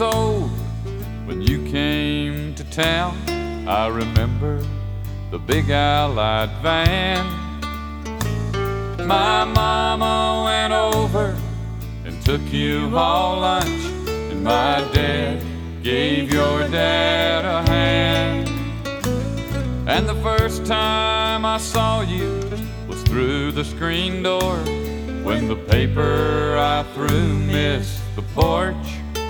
years old when you came to town. I remember the big Allied van. My mama went over and took you all lunch, and my dad gave your dad a hand. And the first time I saw you was through the screen door, when the paper I threw missed the porch.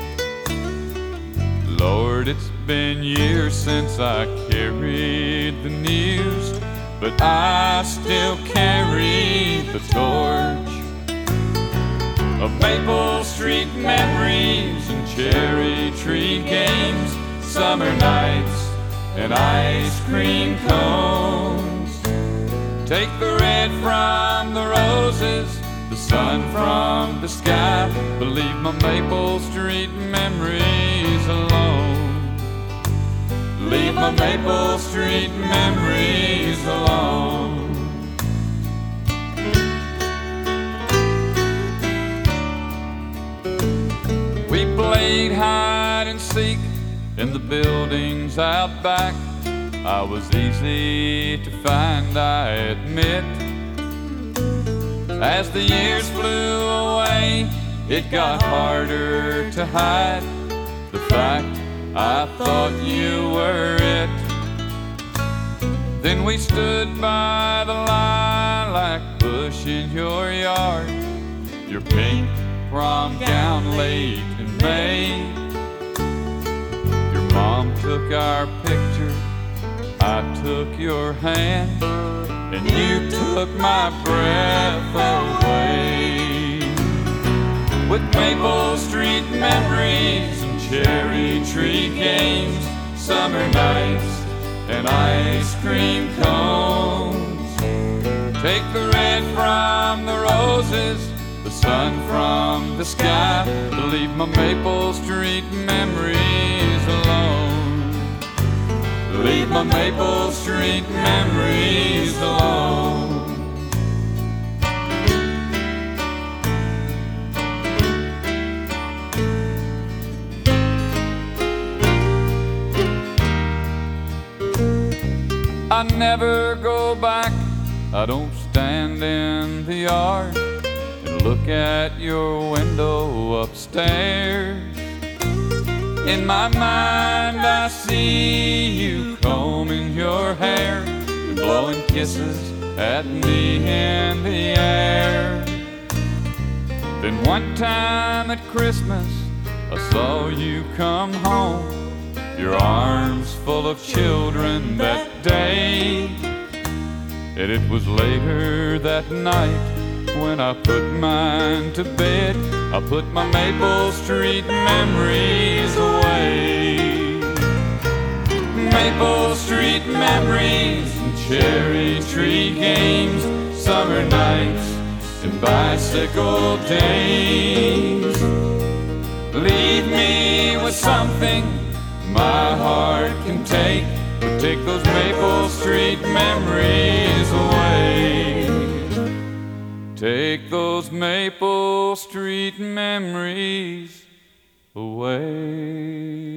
Lord, it's been years since I carried the news, but I still carry the torch of Maple Street memories and cherry tree games, summer nights and ice cream cones. Take the red from the roses, the sun from the sky, but leave my Maple Street memories alone. Leave my Maple Street memories alone. We played hide and seek in the buildings out back. I was easy to find, I admit. As the years flew away, it got harder to hide the fact I thought you were it. Then we stood by the lilac bush in your yard, your pink prom gown late in May. Your mom took our picture, I took your hand, and you took my breath away. With Maple Street memories and cherry tree games, summer nights and ice cream cones. Take the red from the roses, the sun from the sky, to leave my Maple Street memories alone. Leave my Maple Street memories alone. I never go back, I don't stand in the yard and look at your window upstairs. In my mind I see you combing your hair and blowing kisses at me in the air. Then one time at Christmas I saw you come home, your arms full of children that day. And it was later that night when I put mine to bed, I put my Maple Street memories away. Maple Street memories and cherry tree games, summer nights and bicycle days. Leave me with something my heart can take, but take those Maple Street memories away. Take those Maple Street memories away.